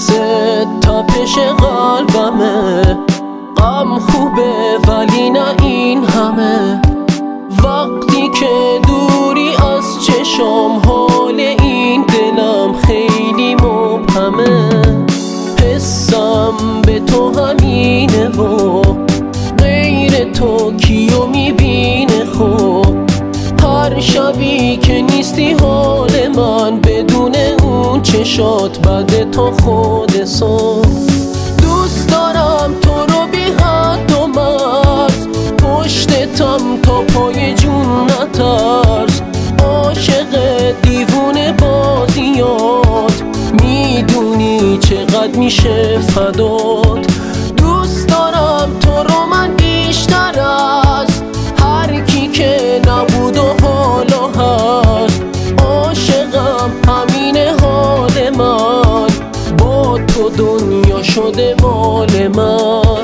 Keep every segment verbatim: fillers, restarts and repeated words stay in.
حس تپش قلبمه، غم خوبه ولی نه این همه. وقتی که دوری از چشم، حال این دلم خیلی مبهمه. حسم به تو همینه و غیر تو کیو میبینه. خب هر شبی که نیستی حال من بدون اون چشات بعد تو خود سو. دوست دارم تو رو بی حد و مرز، پشتتم تا پای جون نترس. عاشق دیوونه بازیات، میدونی چقدر میشه فدات. دوست دارم تو رو من بیشتر از هر کی که نبود و حالا هست. عاشقم همینه حال من، با تو دنیا شده مال من.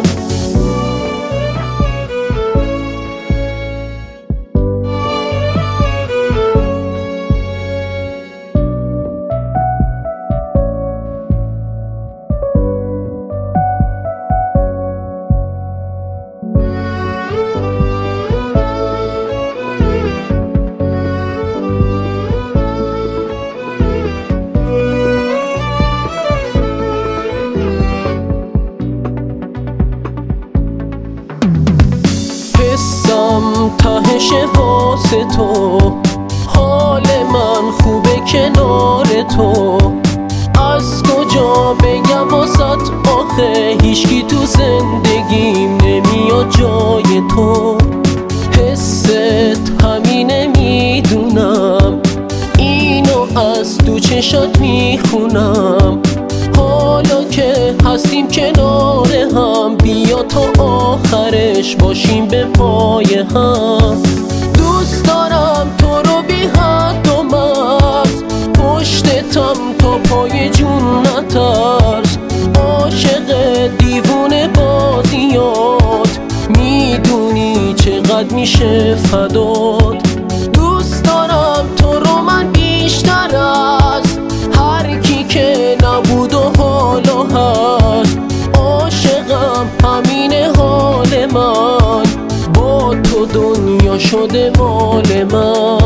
حسم تهش واسه تو، حال من خوبه کنار تو. از کجا بگم واسط آخه، هیچکی تو زندگیم نمیاد جای تو. حست همینه میدونم، اینو از تو چشات میخونم. حالا که هستیم کنار هم، بیا تا آخرش باشیم به پای هم. دوست دارم تو رو بی حد و مرز، پشتتم تا پای جون نترس. عاشق دیوونه بازیات، میدونی چقدر میشه فدات. دوست دارم تو رو من بیشتر از هر کی که نبود و حالا هست. عاشقم همینه حال من، با تو دنیا شده مال من.